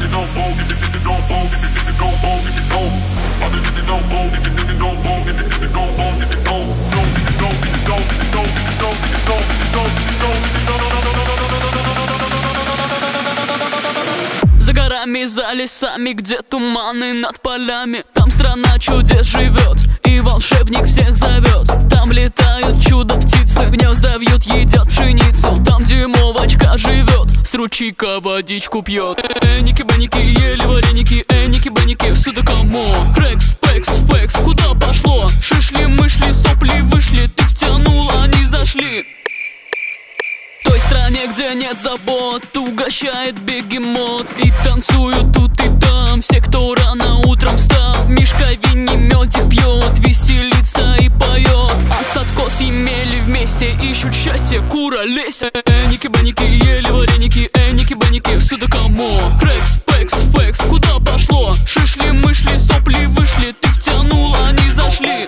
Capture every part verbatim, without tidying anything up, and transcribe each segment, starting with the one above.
За горами, за лесами, где туманы над полями, там страна чудес живет, и волшебник всех зовет. Там летают чудо-птицы, гнезда вьют, едят пшеницу. Там дюймовочка живет, с ручейка водичку пьет. Эники-беники, ели вареники, эники-беники, сюда кому? Рекс, пекс, фекс, куда пошло? Шишли-мышли, сопли вышли, ты втянул, они зашли. В той стране, где нет забот, угощает бегемот. И танцуют тут и там все, кто рано утром встал. Мишка винни медик пьет, веселится и поет. А Садко с Емели вместе ищут счастье, кура лезь. Эники-беники, ели вареники, эники-беники, сюда кому? Рекс, пекс, фекс, куда пошло? Шишли-мышли, сопли вышли, ты втянул, они зашли.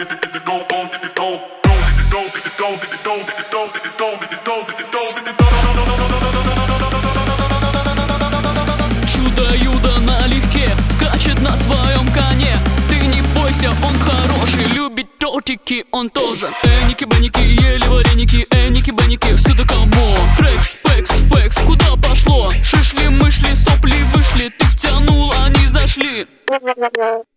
Чудо-юдо налегке скачет на своем коне. Ты не бойся, он хороший, любит тортики он тоже. Эники-беники, ели вареники, эники-беники, сюда кому? Рекс, пекс, фекс, куда пошло? Шишли-мышли, сопли вышли, ты втянул, они зашли.